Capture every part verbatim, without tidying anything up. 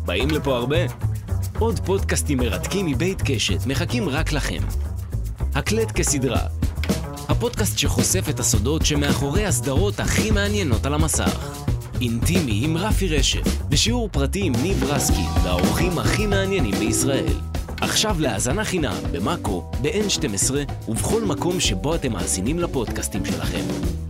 באים לפה הרבה? עוד פודקאסטים מרתקים מבית קשת מחכים רק לכם. הקלט כסדרה. הפודקאסט שחושף את הסודות שמאחורי הסדרות הכי מעניינות על המסך. אינטימי עם רפי רשף, בשיעור פרטי עם ניב רסקי, והאורחים הכי מעניינים בישראל. עכשיו להאזנה חינם במאקו, ב-אן שתים עשרה ובכל מקום שבו אתם מאזינים לפודקאסטים שלכם.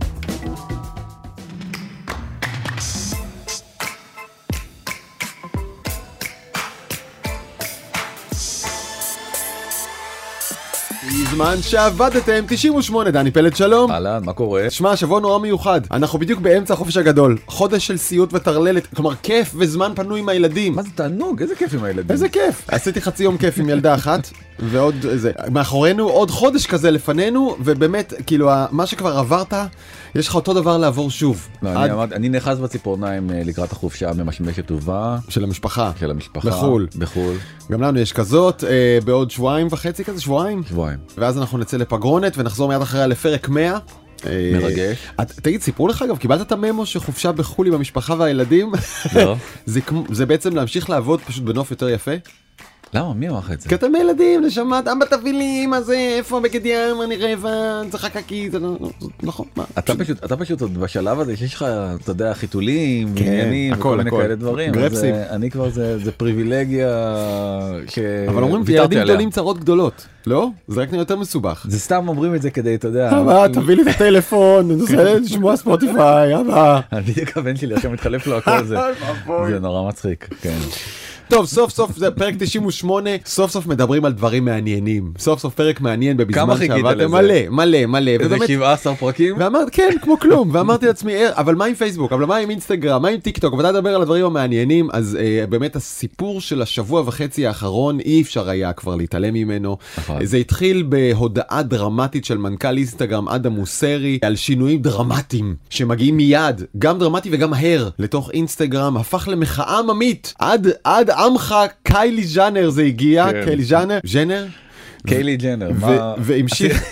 זמן שעבדתם, תשעים ושמונה, דני פלד שלום. אהלן, מה קורה? שמע, שבוע נורא מיוחד. אנחנו בדיוק באמצע החופש הגדול. חודש של סיוט וטרללת, כלומר כיף וזמן פנוי עם הילדים. מה זה תענוג? איזה כיף עם הילדים. איזה כיף. עשיתי חצי יום כיף עם ילדה אחת, ועוד איזה, מאחורינו עוד חודש כזה לפנינו, ובאמת, כאילו, מה שכבר עברת, יש לך אותו דבר לעבור שוב. לא, אני, אמר, אני נחז בציפורניים לקראת החופשה ממשמשת טובה. של המשפחה. של המשפחה. בחול. בחול. גם לנו יש כזאת, אה, בעוד שבועיים וחצי כזה, שבועיים. שבועיים. ואז אנחנו נצא לפגרונת ונחזור מיד אחריה לפרק מאה. מרגש. תגיד, סיפרו לך אגב, קיבלת את הממו שחופשה בחול עם המשפחה והילדים? לא. זה בעצם להמשיך לעבוד פשוט בנוף יותר יפה? למה? מי אמר את זה? כי אתם ילדים, נשמת, אבא תביא לי, מה זה, איפה בגד ים, אני רעבה, צריך חכקי, זה נכון, מה? אתה פשוט, אתה פשוט עוד בשלב הזה שיש לך, אתה יודע, חיתולים, עניינים, וכל מיני כאלה דברים. גרפסים. אני כבר, זה פריבילגיה ש... אבל אומרים, ילדים גדולים צרות גדולות, לא? זה רק נהיה יותר מסובך. זה סתם אומרים את זה כדי, אתה יודע... אבא, תביא לי את הטלפון, אני רוצה לשמוע ספוטיפיי, אבא. אני בדיוק הבן שלי, עכשיו מתחלף לו הכל זה. זה נורא מצחיק, כן. טוב, סוף סוף זה פרק תשעים ושמונה, סוף סוף מדברים על דברים מעניינים. סוף סוף פרק מעניין בזמן שעבדתם מלא, מלא, מלא. איזה שבעה עשר פרקים? ואמרתי, כן, כמו כלום. ואמרתי לעצמי, אבל מה עם פייסבוק? אבל מה עם אינסטגרם? מה עם טיק טוק? ואתה מדבר על הדברים המעניינים, אז באמת הסיפור של השבוע וחצי האחרון, אי אפשר היה כבר להתעלם ממנו. זה התחיל בהודעה דרמטית של מנכ"ל אינסטגרם אדם מוסרי, על שינויים דרמטיים שמגיעים מיד, גם דרמטי וגם מהר, לתוך אינסטגרם, הפך למחאה עממית. עד, עד עמך קיילי ג'אנר זה הגיע, קיילי ג'אנר, ג'אנר? קיילי ג'אנר, מה... והמשיך...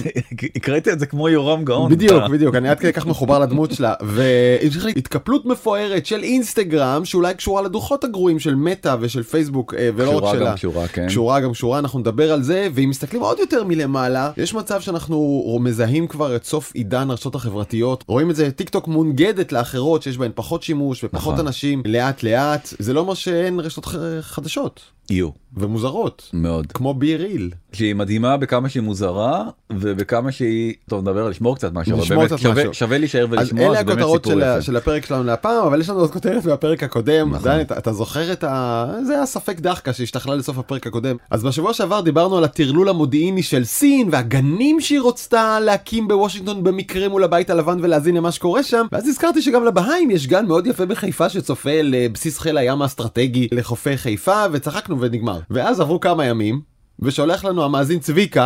הקראתי את זה כמו יורם גאון. בדיוק, בדיוק, אני עד כדי כך מחובר לדמות שלה, והמשיך לי התקפלות מפוארת של אינסטגרם, שאולי קשורה לדוחות הגרועים של מטא ושל פייסבוק, ולא רק שלה. קשורה גם קשורה, כן. קשורה גם קשורה, אנחנו נדבר על זה, ואם מסתכלים עוד יותר מלמעלה, יש מצב שאנחנו מזהים כבר את סוף עידן הרשתות החברתיות, רואים את זה, טיק טוק מונגדת לאחרות, שיש בהן פחות שימוש ופחות אנשים, לאט לאט, זה לא אומר שאין רשתות חדשות. יהיו. ומוזרות. מאוד. כמו ביריל. שהיא מדהימה בכמה שהיא מוזרה, ובכמה שהיא... טוב, נדבר על לשמור קצת משהו, אבל באמת שווה, שווה להישאר ולשמור, אז אלה הכותרות של, של הפרק שלנו להפעם, אבל יש לנו עוד כותרת מהפרק הקודם. נכון. דני, אתה, אתה זוכר את ה... זה היה ספק דחקה שהשתכלה לסוף הפרק הקודם. אז בשבוע שעבר דיברנו על הטרלול המודיעיני של סין, והגנים שהיא רוצה להקים בוושינגטון במקרה מול הבית הלבן ולהזין למה שקורה שם. ואז הזכרתי שגם לבהיים יש גן מאוד יפה בחיפה שצופה לבסיס חיל הים האסטרטגי לחופי חיפה, וצחקנו ונגמר. ואז עברו כמה ימים, ושולח לנו המאזין צביקה,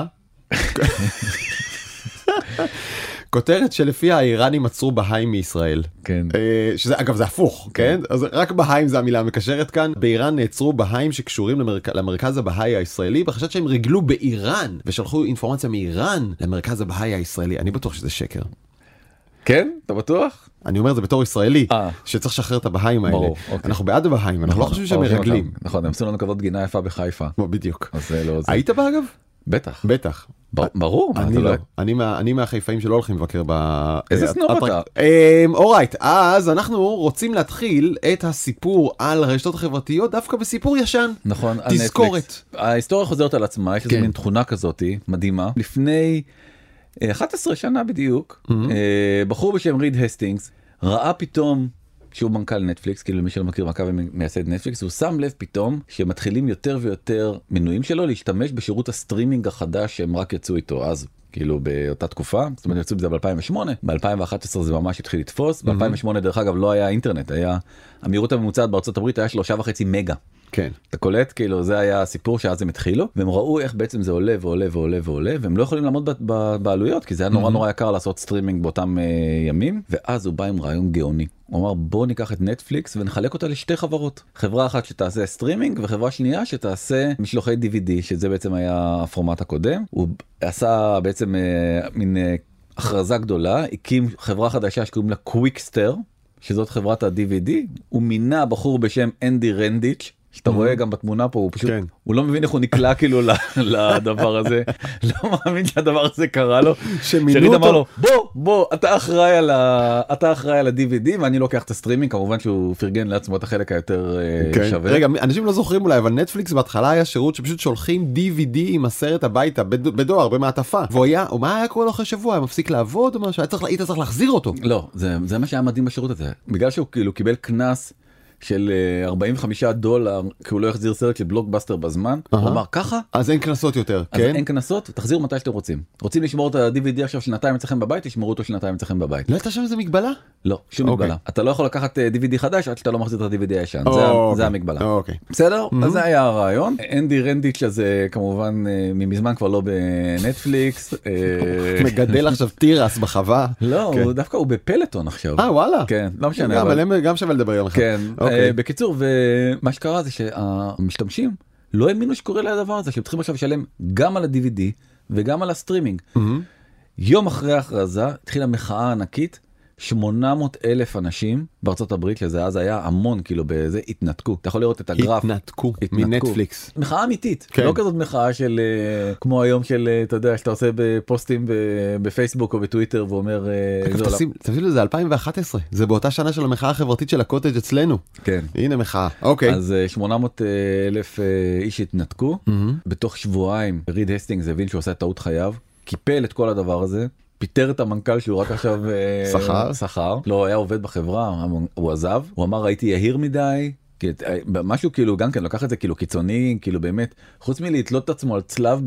כותרת שלפיה האיראנים עצרו בהיים מישראל. כן. שזה, אגב, זה הפוך, כן? אז רק בהיים זה המילה המקשרת כאן. באיראן נעצרו בהיים שקשורים למרכ... למרכז הבהאי הישראלי, בחשד שהם רגלו באיראן, ושלחו אינפורמציה מאיראן למרכז הבהאי הישראלי. אני בטוח שזה שקר. כן? אתה בטוח? אני אומר זה בתור ישראלי, שצריך לשחרר את הבהיים האלה. אנחנו בעד הבהיים, אנחנו לא חושבים שהם מרגלים. נכון, הם עשו לנו כזאת גינה יפה בחיפה. בדיוק. לא זה. היית בה אגב? בטח. בטח. ברור. אני לא. אני מהחיפאים שלא הולכים לבקר ב... איזה סנור אתה? אורייט, אז אנחנו רוצים להתחיל את הסיפור על הרשתות החברתיות דווקא בסיפור ישן. נכון. תזכורת. ההיסטוריה חוזרת על עצמה, יש איזו מין תכונה כזאת, מדהימה. לפני אחת עשרה שנה בדיוק, בחור בשם ריד הסטינגס, ראה פתאום, שהוא מנכ"ל נטפליקס, כאילו מי שלא מכיר מנכ"ל ומייסד נטפליקס, הוא שם לב פתאום שמתחילים יותר ויותר מנויים שלו להשתמש בשירות הסטרימינג החדש שהם רק יצאו איתו אז, כאילו באותה תקופה, זאת אומרת יצאו בזה ב-אלפיים ושמונה, ב-אלפיים ואחת עשרה זה ממש התחיל לתפוס, ב-אלפיים ושמונה דרך אגב לא היה אינטרנט, היה, המהירות הממוצעת בארצות הברית היה שלושה וחצי מגה. כן. אתה קולט, כאילו זה היה הסיפור שאז הם התחילו, והם ראו איך בעצם זה עולה ועולה ועולה ועולה, והם לא יכולים לעמוד בעלויות, כי זה היה נורא נורא יקר לעשות סטרימינג באותם ימים, ואז הוא בא עם רעיון גאוני. הוא אמר בוא ניקח את נטפליקס ונחלק אותה לשתי חברות. חברה אחת שתעשה סטרימינג וחברה שנייה שתעשה משלוחי די וי די, שזה בעצם היה הפורמט הקודם. הוא עשה בעצם מין הכרזה גדולה, הקים חברה חדשה שקוראים לה קוויקסטר, שזאת חברת ה-די וי די, הוא מינה בחור בשם אנדי רנדיץ', שאתה רואה גם בתמונה פה, הוא פשוט, הוא לא מבין איך הוא נקלע כאילו לדבר הזה, לא מאמין שהדבר הזה קרה לו, שריד אמר לו, בוא, בוא, אתה אחראי על ה, אתה אחראי על ה-די וי די, ואני לוקח את הסטרימינג, כמובן שהוא פרגן לעצמו את החלק היותר שווה. רגע, אנשים לא זוכרים אולי, אבל נטפליקס בהתחלה היה שירות שפשוט שולחים די וי די עם הסרט הביתה, בדואר, במעטפה, והוא היה, או מה היה קורה לו אחרי שבוע, היה מפסיק לעבוד, או משהו, היית צריך להחזיר אותו. לא, זה מה שהיה מדהים בשירות הזה, בגלל שהוא כאילו קיבל קנס של ארבעים וחמישה דולר, כי הוא לא יחזיר סרט של בלוקבאסטר בזמן, הוא אמר ככה, אז אין קנסות יותר, אז אין קנסות, תחזירו מתי שאתם רוצים. רוצים לשמור את ה-די וי די עכשיו שנתיים אצלכם בבית, תשמרו אותו שנתיים אצלכם בבית. לא הייתה שם איזה מגבלה? לא, שום מגבלה. אתה לא יכול לקחת די וי די חדש עד שאתה לא מחזיר את ה-די וי די הישן, זה המגבלה. בסדר? אז זה היה הרעיון. אנדי רנדיץ' הזה כמובן ממזמן כבר לא בנטפליקס. מגדל עכשיו תירס בחווה. לא, דווקא הוא בפלטון עכשיו. אה, וואלה. כן, לא משנה. גם שווה לדבר יום אחד. בקיצור, ומה שקרה זה שהמשתמשים לא האמינו שקורה לדבר הזה, שהם צריכים עכשיו לשלם גם על ה-די וי די וגם על הסטרימינג. יום אחרי ההכרזה התחילה מחאה ענקית, שמונה מאות אלף אנשים בארצות הברית, שזה אז היה המון כאילו בזה, התנתקו. אתה יכול לראות את הגרף. התנתקו, מנטפליקס. מחאה אמיתית, לא כזאת מחאה של, כמו היום של, אתה יודע, שאתה עושה בפוסטים בפייסבוק או בטוויטר ואומר... תביא לזה אלפיים ואחת עשרה, זה באותה שנה של המחאה החברתית של הקוטג' אצלנו. כן. הנה מחאה, אוקיי. אז שמונה מאות אלף איש התנתקו, בתוך שבועיים ריד הסטינגס הבין שהוא עושה טעות חייו, קיפל את כל הדבר הזה, פיטר את המנכ"ל שהוא רק עכשיו שכר, שכר, לא היה עובד בחברה, הוא עזב, הוא אמר הייתי יהיר מדי, משהו כאילו גם כן לקח את זה כאילו קיצוני, כאילו באמת, חוץ מלהתלות את עצמו על צלב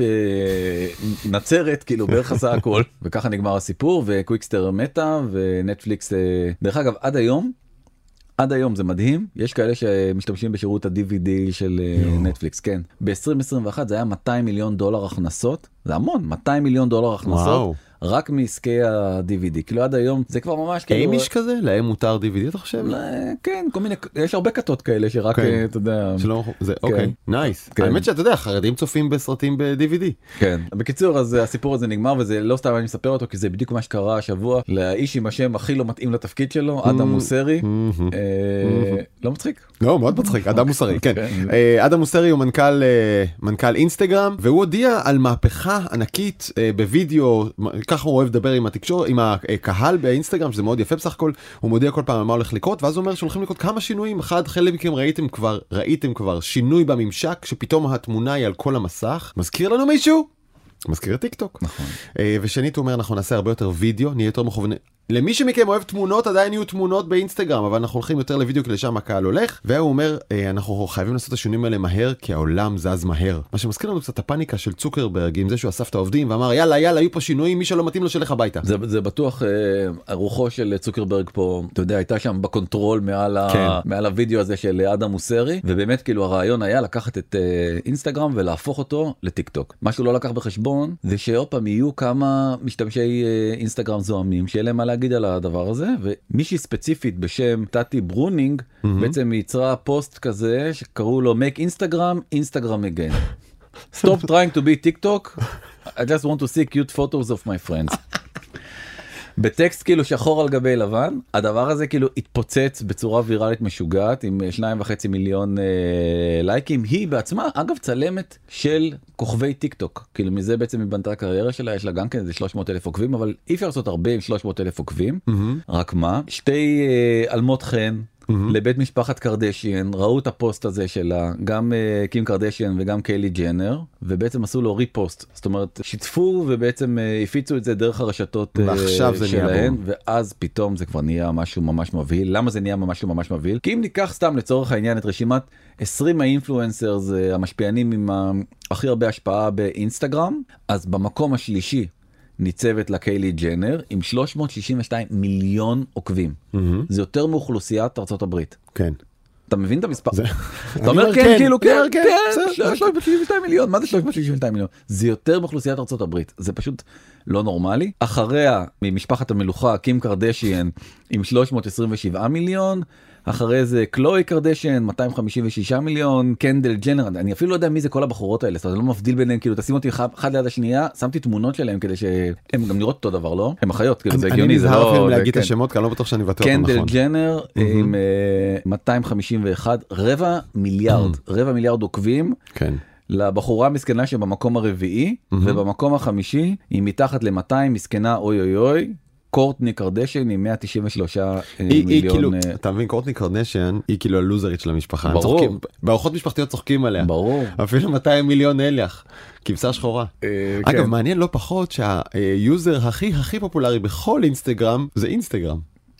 בנצרת, כאילו בערך עשה הכל, וככה נגמר הסיפור, וקוויקסטר מתה, ונטפליקס, דרך אגב עד היום, עד היום זה מדהים, יש כאלה שמשתמשים בשירות ה-די וי די של נטפליקס, כן. ב-עשרים עשרים ואחת זה היה מאתיים מיליון דולר הכנסות, זה המון, מאתיים מיליון דולר הכנסות, רק מעסקי ה-די וי די, כאילו עד היום זה כבר ממש כאילו... האם יש כזה? להם מותר די וי די אתה חושב? כן, כל מיני, יש הרבה כתות כאלה שרק, אתה יודע... זה, אוקיי, נייס. האמת שאתה יודע, חרדים צופים בסרטים ב-די וי די. כן, בקיצור, אז הסיפור הזה נגמר, וזה לא סתם אני מספר אותו, כי זה בדיוק מה שקרה השבוע, לאיש עם השם הכי לא מתאים לתפקיד שלו, אדם מוסרי. לא מצחיק? לא, מאוד מצחיק, אדם מוסרי, כן. אדם מוסרי הוא מנכ"ל אינסטגרם, והוא הודיע על מהפכה ענקית בווידאו, ככה הוא אוהב לדבר עם התקשור, עם הקהל באינסטגרם, שזה מאוד יפה בסך הכל, הוא מודיע כל פעם מה הולך לקרות, ואז הוא אומר שהולכים לקרות כמה שינויים, אחד, חלק מכם ראיתם כבר, ראיתם כבר שינוי בממשק, שפתאום התמונה היא על כל המסך, מזכיר לנו מישהו? מזכיר את טיק טוק. נכון. ושנית הוא אומר, אנחנו נעשה הרבה יותר וידאו, נהיה יותר מכוונים. למי שמכם אוהב תמונות, עדיין יהיו תמונות באינסטגרם, אבל אנחנו הולכים יותר לוידאו כי לשם הקהל הולך, והוא אומר, אנחנו חייבים לעשות את השינויים האלה מהר, כי העולם זז מהר. מה שמזכיר לנו קצת הפאניקה של צוקרברג, עם זה שהוא אסף את העובדים, ואמר, יאללה, יאללה, היו פה שינויים, מי שלא מתאים לו שלך הביתה. זה, זה בטוח, הרוחו של צוקרברג פה, אתה יודע, הייתה שם בקונטרול מעל, כן. ה, מעל הוידאו הזה של אדם מוסרי, ובאמת כאילו הרעיון היה לקחת את אינסטגרם ולהפוך אותו לטיק טוק. מה שהוא לא לקח בחשבון, זה שעוד פעם יהיו כמה משתמשי אינסטגרם זוהמים, שיהיה להם מה להגיד על הדבר הזה, ומישהי ספציפית בשם טאטי ברונינג, mm-hmm. בעצם יצרה פוסט כזה שקראו לו Make Instagram, Instagram again. Stop trying to be TikTok, I just want to see cute photos of my friends. בטקסט כאילו שחור על גבי לבן, הדבר הזה כאילו התפוצץ בצורה ויראלית משוגעת, עם שניים וחצי מיליון אה, לייקים, היא בעצמה, אגב צלמת של כוכבי טיק טוק, כאילו מזה בעצם היא בנתה הקריירה שלה, יש לה גם כן איזה שלוש מאות אלף עוקבים, אבל אי אפשר לעשות הרבה עם שלוש מאות אלף עוקבים, mm-hmm. רק מה, שתי אה, אלמות חן, Mm-hmm. לבית משפחת קרדשיאן, ראו את הפוסט הזה שלה, גם uh, קים קרדשיאן וגם קיילי ג'נר, ובעצם עשו לו ריפוסט, זאת אומרת, שיתפו ובעצם uh, הפיצו את זה דרך הרשתות uh, שלהן, ואז פתאום זה כבר נהיה משהו ממש מבהיל. למה זה נהיה משהו ממש מבהיל? כי אם ניקח סתם לצורך העניין את רשימת עשרים האינפלואנסרס uh, המשפיענים עם הכי הרבה השפעה באינסטגרם, אז במקום השלישי, ניצבת לקיילי ג'נר עם שלוש מאות שישים ושתיים מיליון עוקבים. Mm-hmm. זה יותר מאוכלוסיית ארצות הברית. כן. אתה מבין את המספר? זה... אתה אומר כן, כן, כאילו כן, כן, כן, שלוש מאות שישים ושתיים מיליון. מה זה שלוש מאות שישים ושתיים מיליון? זה יותר מאוכלוסיית ארצות הברית. זה פשוט לא נורמלי. אחריה, ממשפחת המלוכה, קים קרדשיאן עם שלוש מאות עשרים ושבעה מיליון. אחרי זה קלוי קרדשן, מאתיים חמישים ושישה מיליון, קנדל ג'נר, אני אפילו לא יודע מי זה כל הבחורות האלה, אני לא מבדיל ביניהם, כאילו תשים אותי אחד ליד השנייה, שמתי תמונות שלהם כדי שהם גם נראות אותו דבר, לא? הם אחיות, כאילו זה הגיוני, זה לא... אני נזהר אפילו להגיד את השמות, כי אני לא בטוח שאני בטוח נכון. קנדל ג'נר עם מאתיים חמישים ואחת, רבע מיליארד, רבע מיליארד עוקבים. כן. לבחורה מסכנה שבמקום הרביעי, ובמקום החמישי היא מתחת ל-מאתיים, מסכנה אוי אוי אוי, קורטני קרדשן עם מאה תשעים ושלושה מיליון. אתה מבין, קורטני קרדשן היא כאילו הלוזרית של המשפחה. ברור. בארוחות משפחתיות צוחקים עליה. ברור. אפילו מאתיים מיליון אלך, כבשה שחורה. אגב, מעניין לא פחות שהיוזר הכי הכי פופולרי בכל אינסטגרם זה אינסטגרם.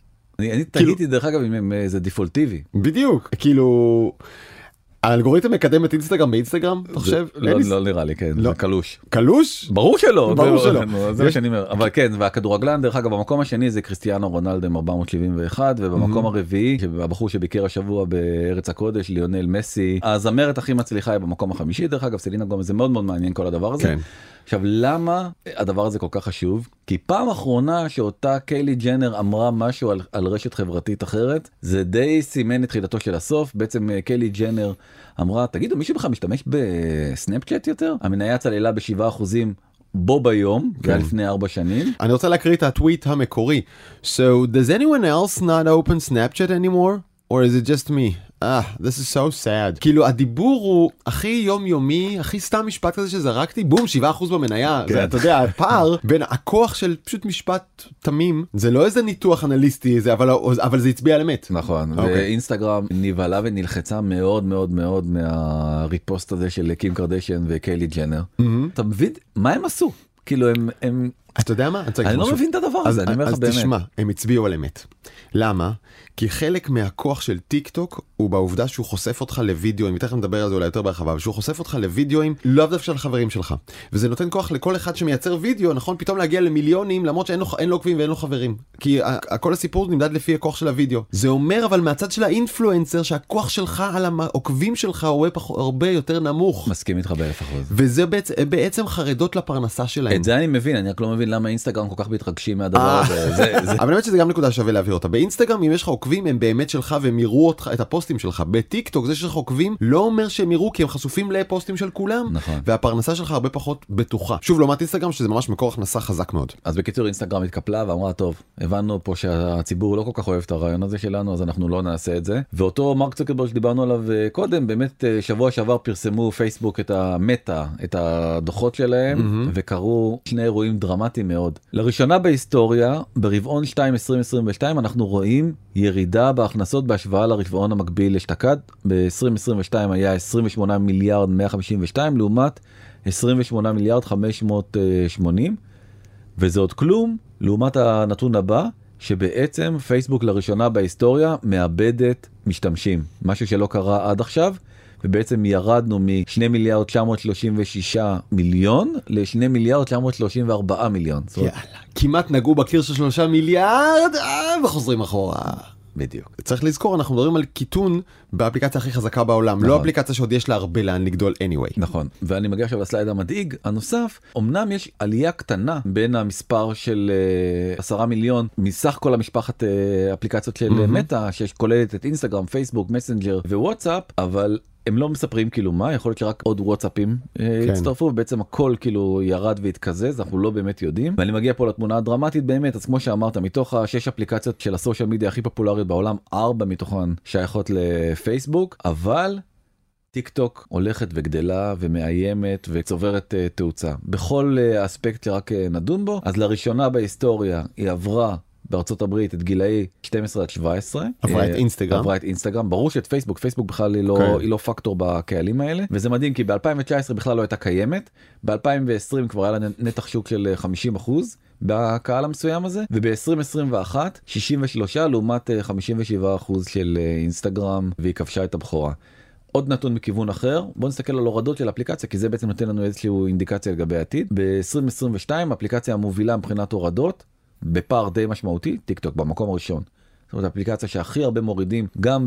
אני תהיתי דרך אגב אם זה דיפולטיבי. בדיוק, כאילו... האלגוריתם מקדם את אינסטגרם באינסטגרם, אתה חושב? לא נראה לי, כן, זה קלוש. קלוש? ברור שלא. ברור שלא. זה מה שאני אומר. אבל כן, והכדורגלן, דרך אגב, במקום השני זה קריסטיאנו רונלדו עם ארבע מאות שבעים ואחת, ובמקום הרביעי, הבחור שביקר השבוע בארץ הקודש, ליונל מסי, הזמרת הכי מצליחה היא במקום החמישי, דרך אגב, סלינה גומז, זה מאוד מאוד מעניין כל הדבר הזה. עכשיו, למה הדבר הזה כל כך חשוב? כי פעם אחרונה שאותה קיילי ג'נר אמרה משהו על, על רשת חברתית אחרת, זה די סימן את תחילתו של הסוף. בעצם קיילי ג'נר אמרה, תגידו, מישהו בכלל משתמש בסנאפצ'אט יותר? המניה צללה בשבעה אחוזים בו ביום, זה היה לפני ארבע שנים. אני רוצה להקריא את הטוויט המקורי. So, does anyone else not open Snapchat anymore? Or is it just me? Ah, this is so sad. כאילו הדיבור הוא הכי יומיומי, הכי סתם משפט כזה שזרקתי, בום, שבעה אחוז במניה. זה, אתה יודע, הפער בין הכוח של פשוט משפט תמים, זה לא איזה ניתוח אנליסטי, זה, אבל, אבל זה הצביע על אמת. נכון, okay. ואינסטגרם נבהלה ונלחצה מאוד מאוד מאוד מהריפוסט הזה של קים קרדשן וקיילי ג'נר. Mm-hmm. אתה מבין? מה הם עשו? כאילו הם... הם... אתה יודע מה? אני לא מבין את הדבר הזה, אני אומר לך באמת. אז תשמע, הם הצביעו על אמת. למה? כי חלק מהכוח של טיק טוק הוא בעובדה שהוא חושף אותך לוידאוים, תכף נדבר על זה אולי יותר בהרחבה, אבל שהוא חושף אותך לוידאוים לא דווקא של החברים שלך. וזה נותן כוח לכל אחד שמייצר וידאו, נכון? פתאום להגיע למיליונים, למרות שאין לו, אין לו עוקבים ואין לו חברים. כי כל הסיפור נמדד לפי הכוח של הוידאו. זה אומר אבל מהצד של האינפלואנסר שהכוח שלך על העוקבים שלך הוא הרבה יותר נמוך. מסכים איתך באלף אחוז. וזה בעצם, בעצם חרדות לפרנסה שלהם. את זה אני מבין, אני רק לא מבין למה אינסטגרם כל כך מתרגשים מהדבר הזה. זה, זה... אבל באמת שזה גם נקודה שווה להעביר אותה. באינסטגרם, אם יש לך עוקבים, הם באמת שלך והם יראו אותך, את הפוסטים שלך. בטיק טוק, זה שיש לך עוקבים, לא אומר שהם יראו, כי הם חשופים לפוסטים של כולם. נכון. והפרנסה שלך הרבה פחות בטוחה. שוב, לעומת אינסטגרם, שזה ממש מקור הכנסה חזק מאוד. אז בקיצור, אינסטגרם התקפלה ואמרה, טוב, הבנו פה שהציבור לא כל כך אוהב את הרעיון הזה שלנו, אז אנחנו לא נעשה את זה. ואותו מרק צוקרברג שדיברנו עליו קודם, באמת שבוע שעבר פרסמו פייסבוק את המטה, את הדוחות שלהם, mm-hmm. וקראו שני אירועים דרמטיים מאוד. לראשונה בהיסטוריה, ברבעון שתיים עשרים עשרים ושתיים, אנחנו רואים ירידה בהכנסות בהשוואה לרבעון המקביל אשתקד. ב-עשרים עשרים ושתיים היה עשרים ושמונה מיליארד מאה חמישים ושתיים, לעומת עשרים ושמונה מיליארד חמש מאות ושמונים, וזה עוד כלום, לעומת הנתון הבא, שבעצם פייסבוק לראשונה בהיסטוריה מאבדת משתמשים, משהו שלא קרה עד עכשיו, ובעצם ירדנו מ-שני מיליארד תשע מאות שלושים ושישה מיליון ל-שני מיליארד תשע מאות שלושים וארבעה מיליון. יאללה, כמעט נגעו בקיר של שלושה מיליארד, וחוזרים אחורה. בדיוק. צריך לזכור, אנחנו מדברים על קיטון באפליקציה הכי חזקה בעולם, נכון. לא אפליקציה שעוד יש לה הרבה לאן לגדול anyway. נכון, ואני מגיע עכשיו לסלייד המדאיג הנוסף, אמנם יש עלייה קטנה בין המספר של uh, עשרה מיליון מסך כל המשפחת uh, אפליקציות של mm-hmm. מטה, שיש כוללת את אינסטגרם, פייסבוק, מסנג'ר ווואטסאפ, אבל הם לא מספרים כאילו מה, יכול להיות שרק עוד וואטסאפים הצטרפו, ובעצם הכל כאילו ירד והתקזז, אנחנו לא באמת יודעים. ואני מגיע פה לתמונה הדרמטית באמת, אז כמו שאמרת, מתוך השש אפליקציות של הסושיאל מדיה הכי פופולריות בעולם, ארבע מתוכן שייכות לפייסבוק, אבל טיק טוק הולכת וגדלה ומאיימת וצוברת תאוצה. בכל אספקט שרק נדון בו, אז לראשונה בהיסטוריה היא עברה בארצות הברית את גילאי שתים עשרה עד שבע עשרה. עברה את אינסטגרם. עברה את אינסטגרם. ברור שאת פייסבוק, פייסבוק בכלל היא לא, okay. היא לא פקטור בקהלים האלה. וזה מדהים כי ב-אלפיים תשע עשרה בכלל לא הייתה קיימת. ב-אלפיים עשרים כבר היה לה נתח שוק של חמישים אחוז בקהל המסוים הזה. וב-עשרים עשרים ואחת, שישים ושלושה לעומת חמישים ושבעה אחוז של אינסטגרם, והיא כבשה את הבכורה. עוד נתון מכיוון אחר, בואו נסתכל על הורדות של אפליקציה, כי זה בעצם נותן לנו איזושהי אינדיקציה לגבי העתיד. ב-עשרים עשרים ושתיים, אפליקציה המובילה מבחינת הורדות, בפער די משמעותי, טיק טוק במקום הראשון. זאת אומרת, האפליקציה שהכי הרבה מורידים, גם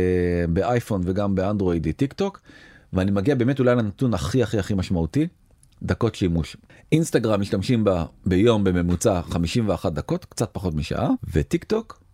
באייפון וגם באנדרואיד היא טיק טוק, ואני מגיע באמת אולי לנתון הכי הכי הכי משמעותי, דקות שימוש. אינסטגרם משתמשים בה ביום בממוצע חמישים ואחת דקות, קצת פחות משעה, וטיק טוק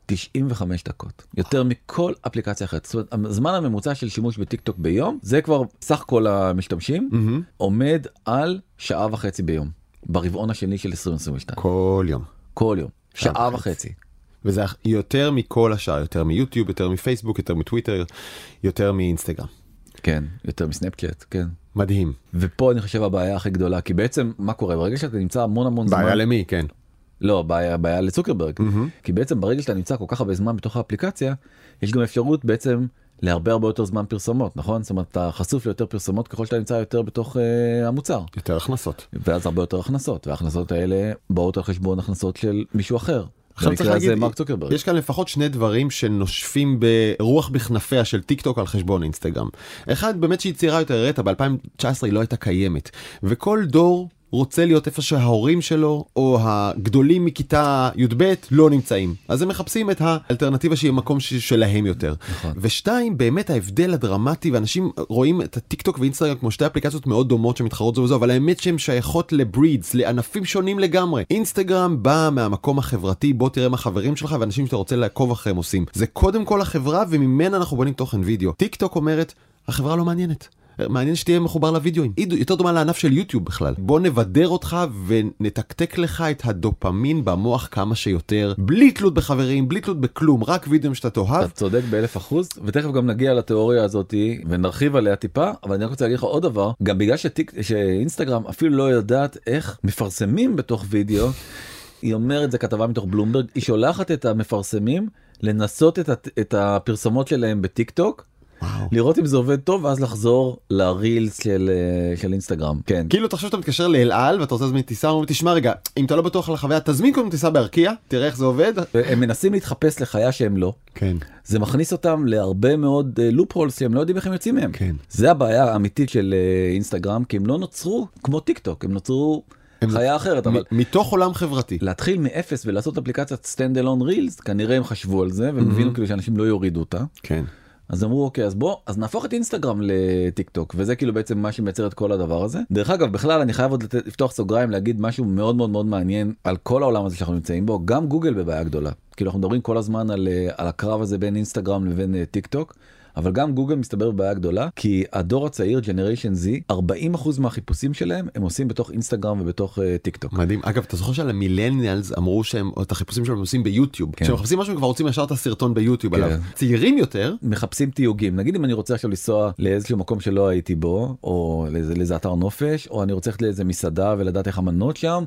תשעים וחמש דקות, יותר מכל אפליקציה אחרת. זאת אומרת, הזמן הממוצע של שימוש בטיקטוק ביום, זה כבר סך כל המשתמשים, עומד על שעה וחצי ביום, ברבעון השני של עשרים עשרים ושתיים. כל יום. כל יום, שעה וחצי. וזה יותר מכל השאר, יותר מיוטיוב, יותר מפייסבוק, יותר מטוויטר, יותר מאינסטגרם. כן, יותר מסנאפצ'אט, כן. מדהים. ופה אני חושב הבעיה הכי גדולה, כי בעצם מה קורה? ברגע שאתה נמצא המון המון זמן... בעיה למי, כן. לא, בעיה, בעיה לצוקרברג. Mm-hmm. כי בעצם ברגע שאתה נמצא כל כך הרבה זמן בתוך האפליקציה, יש גם אפשרות בעצם להרבה הרבה יותר זמן פרסומות, נכון? זאת אומרת, אתה חשוף ליותר פרסומות ככל שאתה נמצא יותר בתוך uh, המוצר. יותר הכנסות. ואז הרבה יותר הכנסות, וההכנסות האלה באות על חשבון הכנסות של מישהו אחר. עכשיו צריך להגיד, יש כאן לפחות שני דברים שנושפים ברוח בכנפיה של טיק טוק על חשבון אינסטגרם. אחד, באמת שיצירה יותר הראת, ב-אלפיים תשע עשרה היא לא הייתה קיימת. וכל דור רוצה להיות איפה שההורים שלו, או הגדולים מכיתה י' ב' לא נמצאים. אז הם מחפשים את האלטרנטיבה שהיא מקום שלהם יותר. נכון. ושתיים, באמת ההבדל הדרמטי, ואנשים רואים את הטיק טוק ואינסטגרם כמו שתי אפליקציות מאוד דומות שמתחרות זו וזו, אבל האמת שהן שייכות לברידס, לענפים שונים לגמרי. אינסטגרם בא מהמקום החברתי, בוא תראה מה חברים שלך ואנשים שאתה רוצה לעקוב אחריהם עושים. זה קודם כל החברה, וממנה אנחנו בונים תוכן וידאו. טיק טוק אומרת, החברה לא מעניינת. מעניין שתהיה מחובר לוידאוים. היא יותר דומה לענף של יוטיוב בכלל. בוא נבדר אותך ונתקתק לך את הדופמין במוח כמה שיותר, בלי תלות בחברים, בלי תלות בכלום, רק וידאוים שאתה תאהב. אתה צודק באלף אחוז, ותכף גם נגיע לתיאוריה הזאת ונרחיב עליה טיפה, אבל אני רק רוצה להגיד לך עוד דבר, גם בגלל שטיק, שאינסטגרם אפילו לא יודעת איך מפרסמים בתוך וידאו, היא אומרת, זה כתבה מתוך בלומברג, היא שולחת את המפרסמים לנסות את, את הפרסומות שלהם בטיק טוק, לראות אם זה עובד טוב, ואז לחזור לרילס של, של אינסטגרם. כן. כאילו תחשוב שאתה מתקשר לאל על, ואתה רוצה להזמין טיסה, ואומרים, תשמע רגע, אם אתה לא בטוח על החוויה, תזמין קודם טיסה בארקיע, תראה איך זה עובד. הם מנסים להתחפש לחיה שהם לא. כן. זה מכניס אותם להרבה מאוד לופ הולס, שהם לא יודעים איך הם יוצאים מהם. כן. זה הבעיה האמיתית של אינסטגרם, כי הם לא נוצרו כמו טיק טוק, הם נוצרו חיה אחרת, אבל... מתוך עולם חברתי. להתחיל מאפס ולעשות אפליקציית סטנד אלון רילס, כנראה הם חשבו על זה, והם הבינו כאילו שאנשים לא יורידו אותה. כן. אז אמרו, אוקיי, אז בוא, אז נהפוך את אינסטגרם לטיק טוק, וזה כאילו בעצם מה שמייצר את כל הדבר הזה. דרך אגב, בכלל אני חייב עוד לפתוח סוגריים, להגיד משהו מאוד מאוד מאוד מעניין על כל העולם הזה שאנחנו נמצאים בו, גם גוגל בבעיה גדולה. כאילו אנחנו מדברים כל הזמן על, על הקרב הזה בין אינסטגרם לבין טיק טוק, אבל גם גוגל מסתבר בבעיה גדולה, כי הדור הצעיר, Generation Z, ארבעים אחוז מהחיפושים שלהם, הם עושים בתוך אינסטגרם ובתוך טיק טוק. מדהים. אגב, אתה זוכר שהמילניאלס אמרו שהם, את החיפושים שלהם עושים ביוטיוב. כן. כשהם מחפשים משהו, הם כבר רוצים ישר את הסרטון ביוטיוב כן. עליו. צעירים יותר. מחפשים תיוגים. נגיד אם אני רוצה עכשיו לנסוע לאיזשהו מקום שלא הייתי בו, או לאיזה, לאיזה אתר נופש, או אני רוצה ללכת לאיזה מסעדה ולדעת איך המנות שם,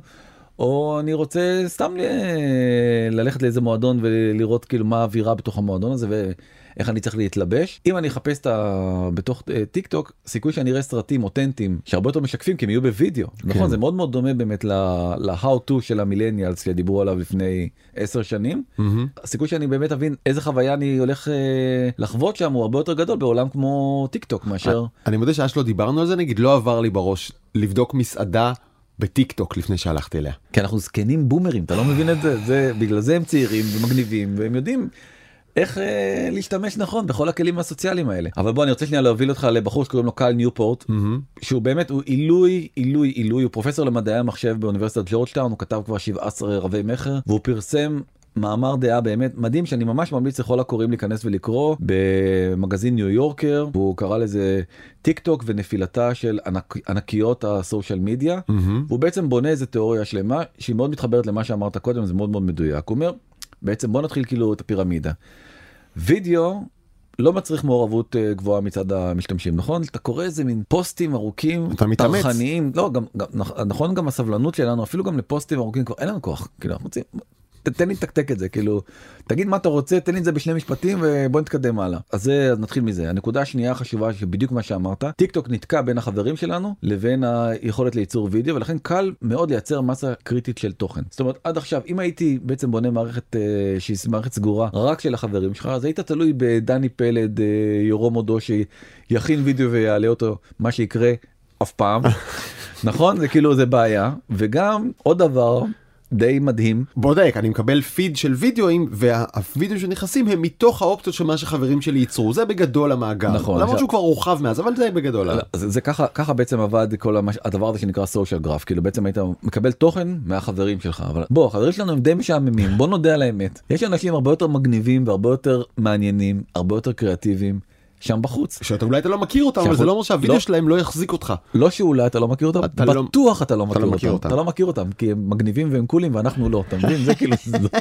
או אני רוצה סתם ל- ללכת לאיזה מועדון ולראות כאילו מה האווירה בתוך המועדון הזה ו... איך אני צריך להתלבש. אם אני אחפש את ה... בתוך טיק טוק, סיכוי שאני אראה סרטים אותנטיים שהרבה יותר משקפים, כי הם יהיו בווידאו. כן. נכון, זה מאוד מאוד דומה באמת ל-how to של המילניאלס שדיברו עליו לפני עשר שנים. Mm-hmm. הסיכוי שאני באמת אבין איזה חוויה אני הולך אה, לחוות שם הוא הרבה יותר גדול בעולם כמו טיק טוק מאשר... אני מודה שאש לא דיברנו על זה, נגיד לא עבר לי בראש לבדוק מסעדה בטיק טוק לפני שהלכתי אליה. כי אנחנו זקנים בומרים, אתה לא מבין את זה? זה בגלל זה הם צעירים ומגניבים והם יודעים איך אה, להשתמש נכון בכל הכלים הסוציאליים האלה. אבל בוא, אני רוצה שנייה להוביל אותך לבחור שקוראים לו קייל ניופורט, mm-hmm. שהוא באמת, הוא עילוי, עילוי, עילוי, הוא פרופסור למדעי המחשב באוניברסיטת ג'ורג'טאון, הוא כתב כבר שבעה עשר רבי מחר, והוא פרסם מאמר דעה באמת מדהים, שאני ממש ממליץ לכל הקוראים להיכנס ולקרוא, במגזין ניו יורקר, והוא קרא לזה טיק טוק ונפילתה של ענק, ענקיות הסושיאל מדיה, mm-hmm. והוא בעצם בונה איזה תיאוריה שלמה, שהיא מאוד מתחברת למה שאמרת קודם, זה מאוד מאוד מדויק. הוא אומר, בעצם בוא נתחיל כאילו את הפירמידה. וידאו לא מצריך מעורבות גבוהה מצד המשתמשים, נכון? אתה קורא איזה מין פוסטים ארוכים, תרחניים, לא, גם, גם, נכון גם הסבלנות שלנו, אפילו גם לפוסטים ארוכים, כבר אין לנו כוח, כאילו, אנחנו רוצים, תן לי תקתק את זה, כאילו, תגיד מה אתה רוצה, תן לי את זה בשני משפטים ובוא נתקדם הלאה. אז זה, אז נתחיל מזה. הנקודה השנייה החשובה, שבדיוק מה שאמרת, טיק טוק נתקע בין החברים שלנו לבין היכולת לייצור וידאו, ולכן קל מאוד לייצר מסה קריטית של תוכן. זאת אומרת, עד עכשיו, אם הייתי בעצם בונה מערכת, שהיא מערכת סגורה רק של החברים שלך, אז היית תלוי בדני פלד, יורום הודו, שיכין וידאו ויעלה אותו, מה שיקרה אף פעם. נכון? זה כאילו, זה בעיה. וגם עוד דבר, די מדהים. בודק, אני מקבל פיד של וידאוים, והווידאוים שנכנסים הם מתוך האופציות של מה שחברים שלי ייצרו. זה בגדול המאגר. נכון. למרות שהוא כבר רוחב מאז, אבל זה בגדול. זה, זה ככה, ככה בעצם עבד כל המש... הדבר הזה שנקרא סושיאל גרף. כאילו בעצם היית מקבל תוכן מהחברים שלך. אבל בוא, החברים שלנו הם די משעממים. בוא נודה על האמת. יש אנשים הרבה יותר מגניבים והרבה יותר מעניינים, הרבה יותר קריאטיביים. שם בחוץ. שאתה אולי אתה לא מכיר אותם, אבל זה לא אומר שהווידאו שלהם לא יחזיק אותך. לא שאולי אתה לא מכיר אותם, בטוח אתה לא מכיר אותם. אתה לא מכיר אותם, כי הם מגניבים והם קולים ואנחנו לא, אתה מבין? זה כאילו...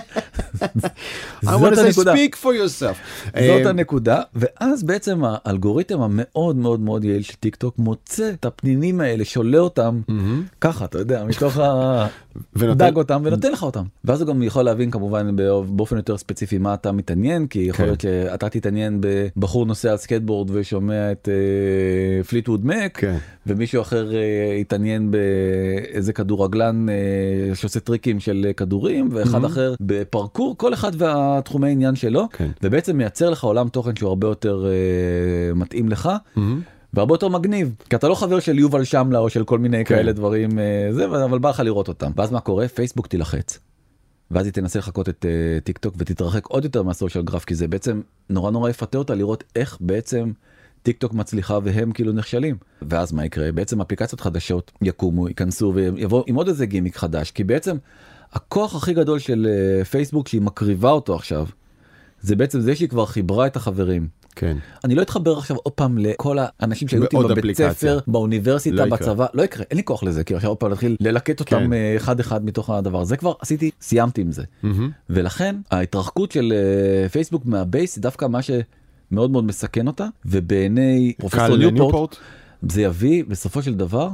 I want to say speak for yourself. זאת הנקודה, ואז בעצם האלגוריתם המאוד מאוד מאוד יעיל של טיק טוק מוצא את הפנינים האלה, שולה אותם ככה, אתה יודע, מתוך ה... דג אותם ונותן לך אותם. ואז הוא גם יכול להבין כמובן באופן יותר ספציפי מה אתה מתעניין, כי יכול להיות שאתה תתעניין בבחור נוסע על סקייטבורד ושומע את פליטווד מק, ומישהו אחר יתעניין באיזה כדורגלן שעושה טריקים של כדורים, ואחד אחר בפרקור, כל אחד והתחומי עניין שלו, ובעצם מייצר לך עולם תוכן שהוא הרבה יותר מתאים לך, והרבה יותר מגניב, כי אתה לא חבר של יובל שמלה או של כל מיני כאלה דברים, זה, אבל בא לך לראות אותם. ואז מה קורה? פייסבוק תילחץ. ואז היא תנסה לחכות את טיק טוק ותתרחק עוד יותר מהסושיאל גרף, כי זה בעצם נורא נורא יפתה אותה לראות איך בעצם טיק טוק מצליחה והם כאילו נכשלים. ואז מה יקרה? בעצם אפליקציות חדשות יקומו, ייכנסו ויבואו עם עוד איזה גימיק חדש, כי בעצם הכוח הכי גדול של פייסבוק שהיא מקריבה אותו עכשיו, זה בעצם זה שהיא כבר חיברה את החברים. כן. אני לא אתחבר עכשיו עוד פעם לכל האנשים שהיו אותי בבית ספר, באוניברסיטה, בצבא, לא יקרה, אין לי כוח לזה, כי עכשיו עוד פעם להתחיל ללקט אותם אחד אחד מתוך הדבר הזה, כבר עשיתי, סיימתי עם זה. ולכן ההתרחקות של פייסבוק מהבייס היא דווקא מה שמאוד מאוד מסכן אותה, ובעיני פרופסור ניופורט, זה יביא בסופו של דבר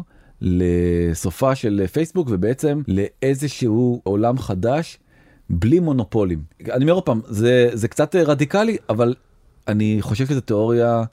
לסופה של פייסבוק, ובעצם לאיזשהו עולם חדש, בלי מונופולים. אני אומר עוד פעם, זה, זה קצת רדיקלי, אבל אני חושב שזו תיאוריה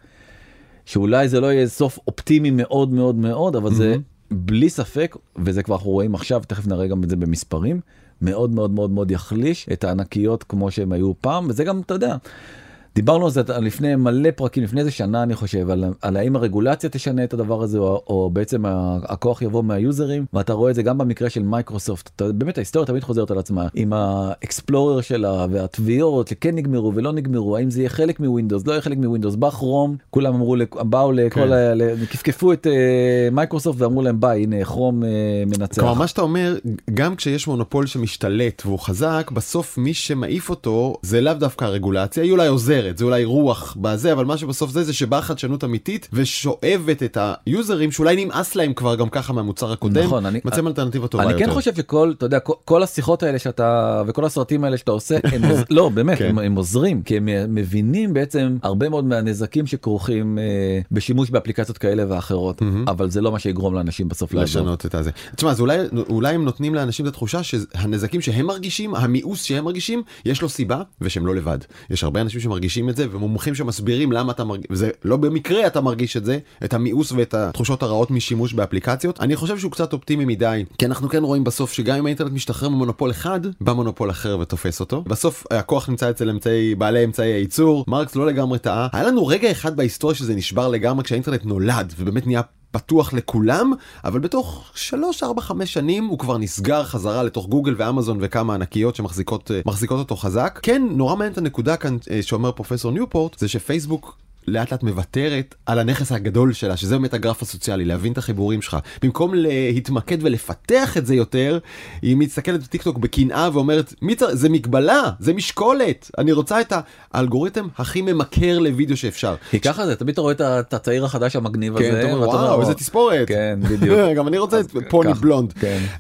שאולי זה לא יהיה סוף אופטימי מאוד מאוד מאוד, אבל זה בלי ספק, וזה כבר אנחנו רואים עכשיו, תכף נראה גם את זה במספרים, מאוד מאוד מאוד מאוד יחליש את הענקיות כמו שהם היו פעם, וזה גם, אתה יודע, דיברנו על זה לפני מלא פרקים, לפני איזה שנה אני חושב, על, על האם הרגולציה תשנה את הדבר הזה, או, או בעצם הכוח יבוא מהיוזרים, ואתה רואה את זה גם במקרה של מייקרוסופט, אתה, באמת ההיסטוריה תמיד חוזרת על עצמה, עם האקספלורר שלה והתביעות שכן נגמרו ולא נגמרו, האם זה יהיה חלק מווינדוס, לא יהיה חלק מווינדוס, בא כרום, כולם אמרו, באו לכל, כפכפו את מייקרוסופט ואמרו להם ביי, הנה כרום מנצח. כלומר, מה שאתה אומר, גם כשיש מונופול שמשתלט והוא חזק, בסוף מי שמעיף אותו, זה לאו דווקא הרגולציה, היא אולי עוזרת. זה אולי רוח בזה, אבל מה שבסוף זה זה שבאה חדשנות אמיתית ושואבת את היוזרים שאולי נמאס להם כבר גם ככה מהמוצר הקודם. נכון, אני מצא אלטרנטיבה טובה יותר. אני כן חושב שכל, אתה יודע, כל השיחות האלה שאתה וכל הסרטים האלה שאתה עושה, הם לא, באמת, הם עוזרים, כי הם מבינים בעצם הרבה מאוד מהנזקים שכרוכים בשימוש באפליקציות כאלה ואחרות, אבל זה לא מה שיגרום לאנשים בסוף לשנות את זה. תשמע, אז אולי אולי הם נותנים לאנשים את התחושה שהנזקים שהם מרגישים, המיאוס שהם מרגישים, יש לו סיבה ושהם לא לבד. יש הרבה אנשים שמרגישים את זה, ומומחים שמסבירים למה אתה מרגיש, וזה לא במקרה אתה מרגיש את זה, את המיאוס ואת התחושות הרעות משימוש באפליקציות. אני חושב שהוא קצת אופטימי מדי, כי אנחנו כן רואים בסוף שגם אם האינטרנט משתחרר ממונופול אחד, בא מונופול אחר ותופס אותו. בסוף הכוח נמצא אצל אמצעי, בעלי אמצעי הייצור. מרקס לא לגמרי טעה. היה לנו רגע אחד בהיסטוריה שזה נשבר לגמרי כשהאינטרנט נולד, ובאמת נהיה פתוח לכולם, אבל בתוך שלוש, ארבע, חמש שנים הוא כבר נסגר חזרה לתוך גוגל ואמזון וכמה ענקיות שמחזיקות מחזיקות אותו חזק. כן, נורא מעניין את הנקודה כאן שאומר פרופסור ניופורט, זה שפייסבוק לאט לאט מוותרת על הנכס הגדול שלה, שזה באמת הגרף הסוציאלי, להבין את החיבורים שלך. במקום להתמקד ולפתח את זה יותר, היא מסתכלת בטיקטוק בקנאה ואומרת, זה מגבלה, זה משקולת, אני רוצה את האלגוריתם הכי ממכר לוידאו שאפשר. כי ככה זה, תמיד אתה רואה את הצעיר החדש המגניב הזה. כן, אתה אומר, וואו, איזה תספורת. כן, בדיוק. גם אני רוצה את פוני בלונד.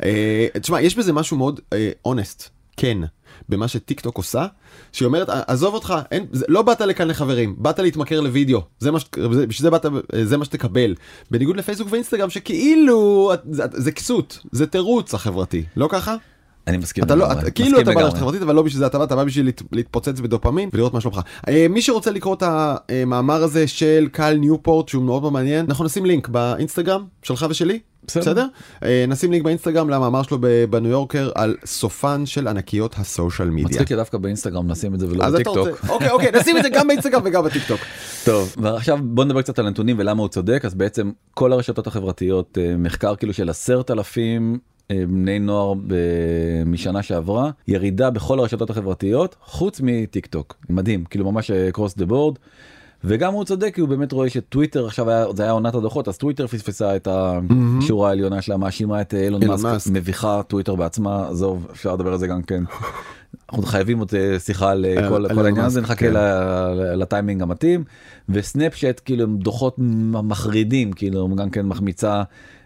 תשמע, יש בזה משהו מאוד אונסט, כן. במה שטיקטוק עושה, שהיא אומרת, עזוב אותך, אין, לא באת לכאן לחברים, באת להתמכר לוידאו, זה מה, שזה באת, זה מה שתקבל. בניגוד לפייסבוק ואינסטגרם, שכאילו, זה, זה כסות, זה תירוץ החברתי, לא ככה? אני מסכים אתה לא, אתה, כאילו אתה בא לרשת חברתית, אבל לא בשביל זה אתה בא, אתה בא בשביל להתפוצץ בדופמין ולראות מה שלומך. מי שרוצה לקרוא את המאמר הזה של קל ניופורט, שהוא מאוד מעניין, אנחנו נשים לינק באינסטגרם שלך ושלי. בסדר? נשים לינק באינסטגרם למאמר שלו בניו יורקר על סופן של ענקיות הסושיאל מידיה. מצחיק לי דווקא באינסטגרם נשים את זה ולא בטיקטוק. אוקיי, אוקיי, נשים את זה גם באינסטגרם וגם בטיקטוק. טוב, ועכשיו בוא נדבר קצת על הנתונים ולמה הוא צודק. אז בעצם כל הרשתות החברתיות, מחקר כאילו של עשרת אלפים בני נוער משנה שעברה, ירידה בכל הרשתות החברתיות, חוץ מטיק טוק. מדהים, כאילו ממש קרוס דה בורד. וגם הוא צודק, כי הוא באמת רואה שטוויטר, עכשיו היה, זה היה עונת הדוחות, אז טוויטר פספסה את השורה העליונה שלה, מאשימה את אילון מאסק, מביכה טוויטר בעצמה, עזוב, אפשר לדבר על זה גם כן. אנחנו חייבים עוד שיחה על כל העניין הזה, נחכה לטיימינג המתאים, וסנאפצ'אט כאילו הם דוחות מחרידים, כאילו גם כן מחמיצה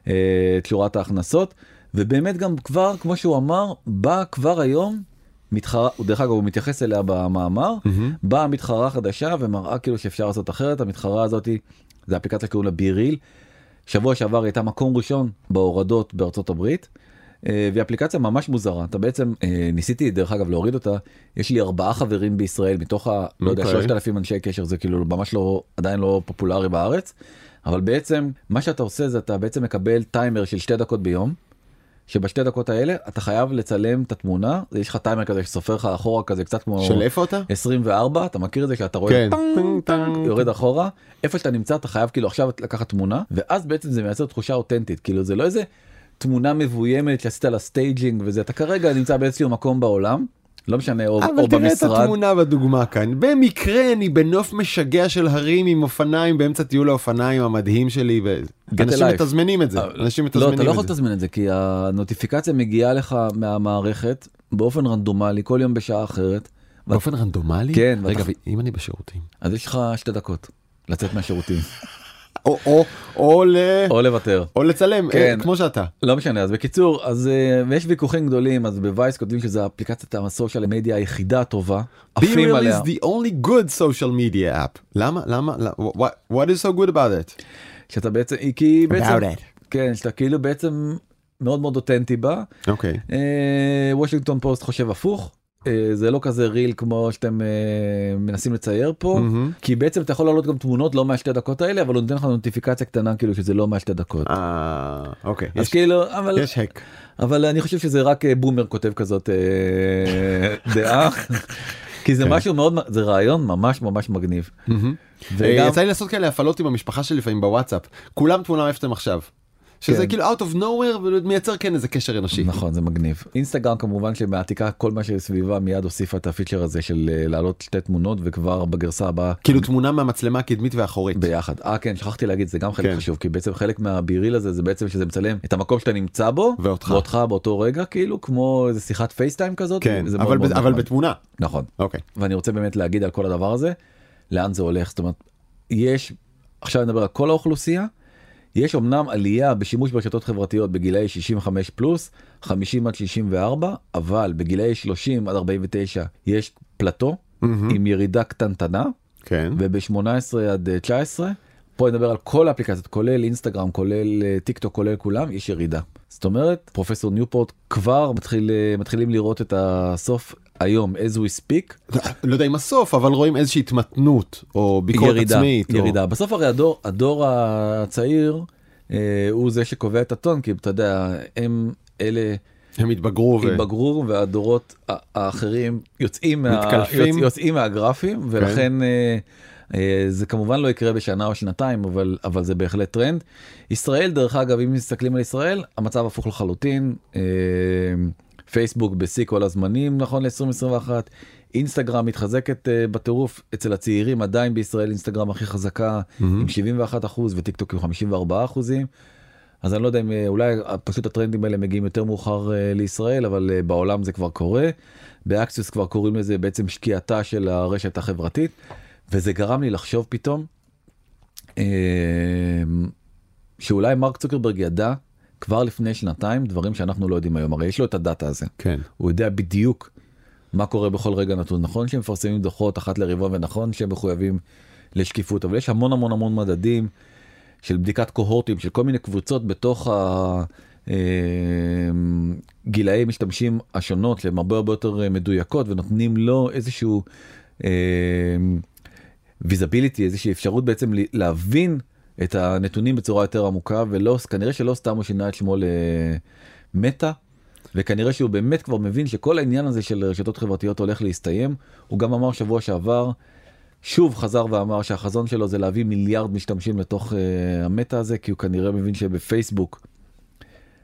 את שורת ההכנסות, ובאמת גם כבר, כמו שהוא אמר, בא כבר היום, מתחרה, דרך אגב הוא מתייחס אליה במאמר, mm-hmm. באה מתחרה חדשה ומראה כאילו שאפשר לעשות אחרת. המתחרה הזאת זה אפליקציה שקוראים לה ביריל, שבוע שעבר הייתה מקום ראשון בהורדות בארצות הברית, והיא אפליקציה ממש מוזרה. אתה בעצם, ניסיתי דרך אגב להוריד אותה, יש לי ארבעה חברים בישראל מתוך ה, לא יודע, שלושת אלפים אנשי קשר, זה כאילו ממש לא, עדיין לא פופולרי בארץ, אבל בעצם מה שאתה עושה זה אתה בעצם מקבל טיימר של שתי דקות ביום, שבשתי דקות האלה אתה חייב לצלם את התמונה, יש לך טיימר כזה שסופר לך אחורה כזה קצת כמו של איפה אתה? עשרים וארבע, אתה מכיר את זה שאתה רואה טנק טנק יורד אחורה, איפה שאתה נמצא אתה חייב כאילו עכשיו לקחת תמונה, ואז בעצם זה מייצר תחושה אותנטית, כאילו זה לא איזה תמונה מבוימת שעשית לה סטייג'ינג וזה, אתה כרגע נמצא באיזשהו מקום בעולם, לא משנה, או, או במשרד. אבל תראה את התמונה בדוגמה כאן. במקרה אני בנוף משגע של הרים עם אופניים, באמצע טיול האופניים המדהים שלי, ואנשים מתזמנים את זה. אנשים מתזמנים לא, אתה לא יכול לתזמן את זה, כי הנוטיפיקציה מגיעה לך מהמערכת, באופן רנדומלי, כל יום בשעה אחרת. באופן רנדומלי? כן. רגע, אם אני בשירותים? אז יש לך שתי דקות לצאת מהשירותים. או, או, או, ל... או לוותר. או לצלם, כן. כמו שאתה. לא משנה, אז בקיצור, אז יש ויכוחים גדולים, אז בווייס כותבים שזה אפליקציית הסושיאל מדיה היחידה הטובה. עפים עליה. B-Reel is the only good social media app. למה? למה? What, what is so good about it? שאתה בעצם, כי בעצם, about it. כן, שאתה כאילו בעצם מאוד מאוד אותנטי בה. אוקיי. וושינגטון פוסט חושב הפוך. זה לא כזה ריל כמו שאתם מנסים לצייר פה, כי בעצם אתה יכול לעלות גם תמונות לא מהשתי דקות האלה, אבל הוא נותן לך נוטיפיקציה קטנה כאילו שזה לא מהשתי דקות. אה, אוקיי. אז כאילו, אבל... יש הק. אבל אני חושב שזה רק בומר כותב כזאת דעה, כי זה משהו מאוד, זה רעיון ממש ממש מגניב. יצא לי לעשות כאלה הפעלות עם המשפחה שלי לפעמים בוואטסאפ, כולם תמונה איפה אתם עכשיו. שזה כאילו out of nowhere ומייצר כן איזה קשר אנושי. נכון, זה מגניב. אינסטגרם כמובן שמעתיקה כל מה שסביבה מיד הוסיפה את הפיצ'ר הזה של להעלות שתי תמונות וכבר בגרסה הבאה. כאילו תמונה מהמצלמה הקדמית והאחורית. ביחד. אה כן, שכחתי להגיד, זה גם חלק חשוב, כי בעצם חלק מהביריל הזה זה בעצם שזה מצלם את המקום שאתה נמצא בו, ואותך באותו רגע, כאילו כמו איזה שיחת פייסטיים כזאת. כן, אבל בתמונה. נכון. אוקיי. ואני רוצה באמת להגיד על כל הדבר הזה, לאן זה הולך. זאת אומרת, יש, עכשיו נדבר על כל האוכלוסייה, יש אמנם עלייה בשימוש ברשתות חברתיות בגילאי שישים וחמש פלוס, חמישים עד שישים וארבע, אבל בגילאי שלושים עד ארבעים ותשע יש פלטו, mm-hmm. עם ירידה קטנטנה, כן. וב-שמונה עשרה עד תשע עשרה, פה נדבר על כל האפליקציות, כולל אינסטגרם, כולל טיק טוק, כולל כולם, יש ירידה. זאת אומרת, פרופסור ניופורט כבר מתחיל, מתחילים לראות את הסוף היום, as we speak. לא יודע אם הסוף, אבל רואים איזושהי התמתנות, או ביקורת ירידה, עצמית. ירידה. או... בסוף הרי הדור, הדור הצעיר, אה, הוא זה שקובע את הטון, כי אתה יודע, הם אלה... הם התבגרו, ו... התבגרו והדורות האחרים יוצאים, מה... יוצ... יוצאים מהגרפים, ולכן... כן. אה, זה כמובן לא יקרה בשנה או שנתיים, אבל, אבל זה בהחלט טרנד. ישראל, דרך אגב, אם מסתכלים על ישראל, המצב הפוך לחלוטין. פייסבוק בשיא כל הזמנים, נכון ל-עשרים עשרים ואחת. אינסטגרם מתחזקת בטירוף אצל הצעירים, עדיין בישראל אינסטגרם הכי חזקה, mm-hmm. עם שבעים ואחד אחוז, וטיק טוק עם חמישים וארבעה אחוזים. אז אני לא יודע אם אולי פשוט הטרנדים האלה מגיעים יותר מאוחר לישראל, אבל בעולם זה כבר קורה. באקסיוס כבר קוראים לזה בעצם שקיעתה של הרשת החברתית. וזה גרם לי לחשוב פתאום, שאולי מרק צוקרברג ידע כבר לפני שנתיים דברים שאנחנו לא יודעים היום. הרי יש לו את הדאטה הזה. כן. הוא יודע בדיוק מה קורה בכל רגע נתון. נכון שהם מפרסמים דוחות אחת לרבעון, ונכון שהם מחויבים לשקיפות, אבל יש המון המון המון מדדים של בדיקת קוהורטים, של כל מיני קבוצות בתוך הגילאי משתמשים השונות, שהן הרבה הרבה יותר מדויקות, ונותנים לו איזשהו... ויזביליטי, איזושהי אפשרות בעצם להבין את הנתונים בצורה יותר עמוקה, ולא, כנראה שלא סתם הוא שינה את שמו למטה, וכנראה שהוא באמת כבר מבין שכל העניין הזה של רשתות חברתיות הולך להסתיים. הוא גם אמר שבוע שעבר, שוב חזר ואמר שהחזון שלו זה להביא מיליארד משתמשים לתוך uh, המטה הזה, כי הוא כנראה מבין שבפייסבוק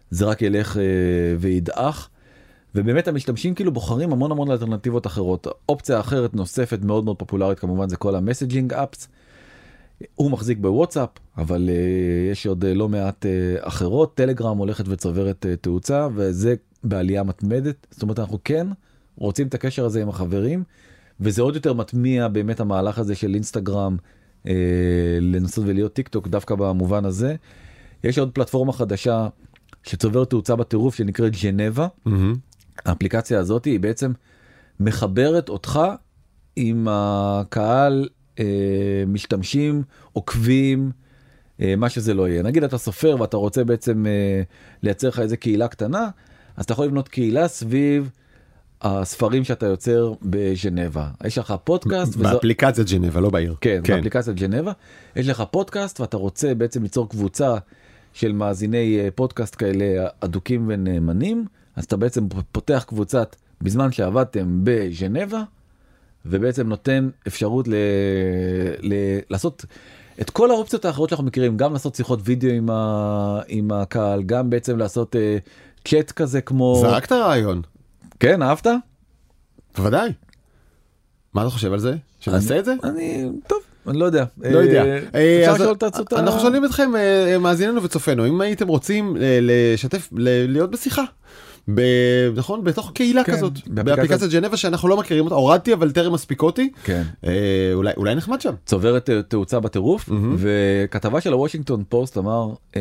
זה רק ילך וידעך, ובאמת המשתמשים כאילו בוחרים המון המון אלטרנטיבות אחרות. אופציה אחרת נוספת מאוד מאוד פופולרית כמובן זה כל המסג'ינג אפס, הוא מחזיק בוואטסאפ, אבל uh, יש עוד uh, לא מעט uh, אחרות, טלגרם הולכת וצוברת uh, תאוצה, וזה בעלייה מתמדת, זאת אומרת אנחנו כן רוצים את הקשר הזה עם החברים, וזה עוד יותר מטמיע באמת המהלך הזה של אינסטגרם, uh, לנסות ולהיות טיק טוק דווקא במובן הזה. יש עוד פלטפורמה חדשה שצוברת תאוצה בטירוף שנקראת ג'נבה, mm-hmm. האפליקציה הזאת היא בעצם מחברת אותך עם הקהל, משתמשים, עוקבים, מה שזה לא יהיה. נגיד אתה סופר ואתה רוצה בעצם לייצר לך איזה קהילה קטנה, אז אתה יכול לבנות קהילה סביב הספרים שאתה יוצר בז'נבה. יש לך פודקאסט. באפליקציית ג'נבה, לא בעיר. כן, באפליקציית ג'נבה. יש לך פודקאסט ואתה רוצה בעצם ליצור קבוצה של מאזיני פודקאסט כאלה אדוקים ונאמנים, אז אתה בעצם פותח קבוצת בזמן שעבדתם בז'נבה, ובעצם נותן אפשרות ל... ל... לעשות את כל האופציות האחרות שאנחנו מכירים, גם לעשות שיחות וידאו עם, ה... עם הקהל, גם בעצם לעשות uh, צ'אט כזה כמו... זרקת רעיון. כן, אהבת? בוודאי. מה אתה חושב על זה? שנעשה את זה? אני... טוב, אני לא יודע. לא יודע. אפשר לשאול את הצותה... אנחנו שואלים אתכם, מאזיננו וצופנו, אם הייתם רוצים לשתף, להיות בשיחה. ב... נכון? בתוך קהילה כן, כזאת, באפליקציית ג'נבה שאנחנו לא מכירים אותה, הורדתי אבל טרם מספיק אותי, כן. אה, אולי, אולי נחמד שם. צוברת תאוצה בטירוף, mm-hmm. וכתבה של הוושינגטון פוסט אמר אה,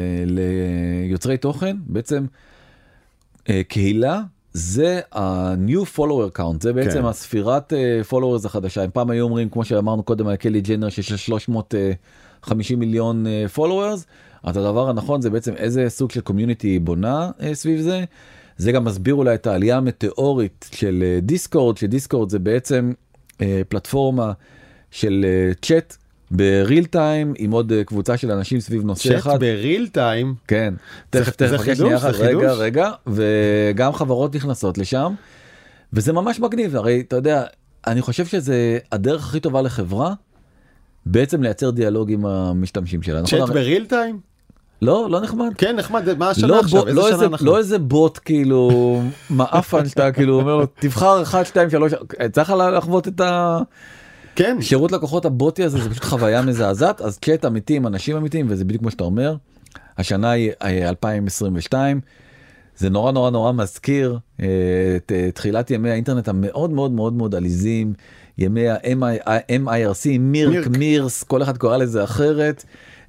ליוצרי תוכן, בעצם אה, קהילה זה ה-new follower count, זה בעצם כן. הספירת אה, followers החדשה, הם פעם היו אומרים, כמו שאמרנו קודם על קלי ג'נר, שיש שלוש מאות וחמישים מיליון אה, followers, אז הדבר הנכון זה בעצם איזה סוג של קומיוניטי בונה אה, סביב זה. זה גם מסביר אולי את העלייה המטאורית של אה, דיסקורד, שדיסקורד זה בעצם אה, פלטפורמה של אה, צ'אט בריל טיים, עם עוד אה, קבוצה של אנשים סביב נושא אחד. צ'אט בריל טיים? כן. תכף, תכף, זה חידוש? זה חידוש? רגע, רגע, וגם חברות נכנסות לשם, וזה ממש מגניב, הרי אתה יודע, אני חושב שזה הדרך הכי טובה לחברה, בעצם לייצר דיאלוג עם המשתמשים שלה. צ'אט בריל טיים? לא, לא נחמד. כן, נחמד. מה השנה עכשיו? איזה שנה אנחנו? לא איזה בוט, כאילו, מאפן שאתה, כאילו, אומר לו, תבחר אחת, שתיים, שלוש, צריך לחוות את השירות לקוחות הבוטי הזה, זה פשוט חוויה מזעזעת, אז צ'אט אמיתי עם אנשים אמיתיים, וזה בדיוק כמו שאתה אומר, השנה היא אלפיים עשרים ושתיים, זה נורא נורא נורא מזכיר את תחילת ימי האינטרנט המאוד מאוד מאוד מאוד עליזים, ימי ה-אם איי אר סי, מירק, מירס, כל אחד קורא לזה אחרת.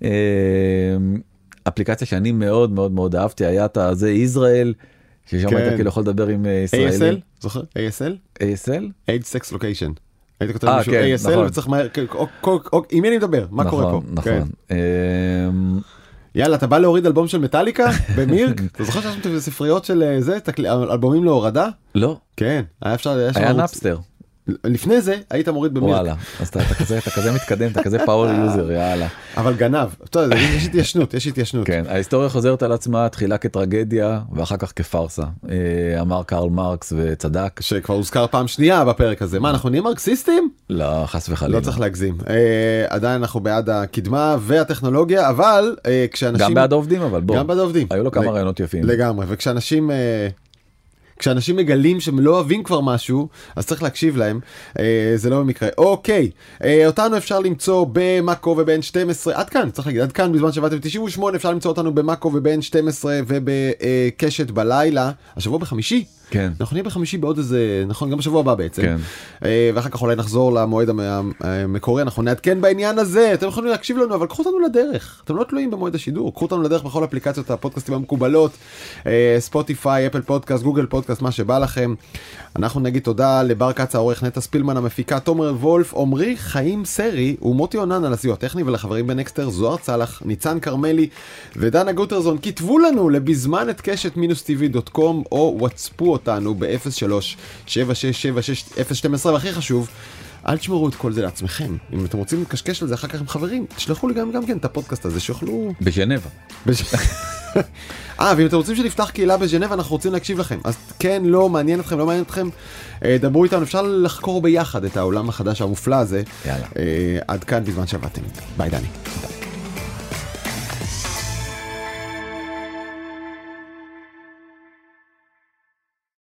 אפליקציה שאני מאוד מאוד מאוד אהבתי, היה את זה ישראל, ששם היית כאילו יכול לדבר עם ישראלים. איי אס אל, זוכר? איי אס אל? איי אס אל? Age Sex Location. היית כותב משהו איי אס אל וצריך מהר, עם מי אני מדבר? מה קורה פה? נכון, נכון. יאללה, אתה בא להוריד אלבום של מטאליקה במירק? אתה זוכר שיש שם ספריות של זה, אלבומים להורדה? לא. כן, היה אפשר... היה נאפסטר. לפני זה היית מוריד במירק. וואלה, אז אתה כזה, אתה כזה מתקדם, אתה כזה פאוור יוזר, יאללה. אבל גנב, טוב, יש התיישנות, יש התיישנות. כן, ההיסטוריה חוזרת על עצמה, תחילה כטרגדיה, ואחר כך כפרסה. אמר קרל מרקס וצדק. שכבר הוזכר פעם שנייה בפרק הזה. מה, אנחנו נהיה מרקסיסטים? לא, חס וחלילה. לא צריך להגזים. עדיין אנחנו בעד הקדמה והטכנולוגיה, אבל כשאנשים... גם בעד העובדים, אבל בוא. גם בעד העובדים. היו לו כמה רעיונות יפים. לגמרי, וכשאנשים... כשאנשים מגלים שהם לא אוהבים כבר משהו, אז צריך להקשיב להם, אה, זה לא במקרה. אוקיי, אה, אותנו אפשר למצוא במאקו וב-אן שתים עשרה, עד כאן, צריך להגיד, עד כאן בזמן שבאתם תשעים ושמונה, אפשר למצוא אותנו במאקו וב-אן שתים עשרה ובקשת בלילה, השבוע בחמישי. כן. אנחנו נהיה בחמישי בעוד איזה, נכון, גם בשבוע הבא בעצם. כן. אה, ואחר כך אולי נחזור למועד המקורי, אנחנו נעדכן בעניין הזה, אתם יכולים להקשיב לנו, אבל קחו אותנו לדרך, אתם לא תלויים במועד השידור, קחו אותנו לדרך בכל אפליקציות הפודקאסטים המקובלות, אה, ספוטיפיי, אפל פודקאסט, גוגל פודקאסט, מה שבא לכם. אנחנו נגיד תודה לבר קץ העורך, נטע ספילמן המפיקה, תומר וולף, עומרי חיים סרי ומוטי עונן על הסיוע הטכני, ולחברים בנקסטר זוהר צלח, ניצן קרמלי ודנה גוטרזון. כתבו לנו לבזמן את קשת מינוס טיווי דוט קום או וואטספו אותנו ב-אפס שלוש שבע שש שבע שש אפס שתים עשרה, והכי חשוב, אל תשמרו את כל זה לעצמכם. אם אתם רוצים לקשקש על זה אחר כך עם חברים, תשלחו לי גם גם כן את הפודקאסט הזה שיוכלו... בז'נבה. אה, ואם אתם רוצים שנפתח קהילה בז'נבה, אנחנו רוצים להקשיב לכם. אז כן, לא מעניין אתכם, לא מעניין אתכם, דברו איתנו, אפשר לחקור ביחד את העולם החדש המופלא הזה. יאללה. עד כאן בזמן שעבדתם. ביי דני.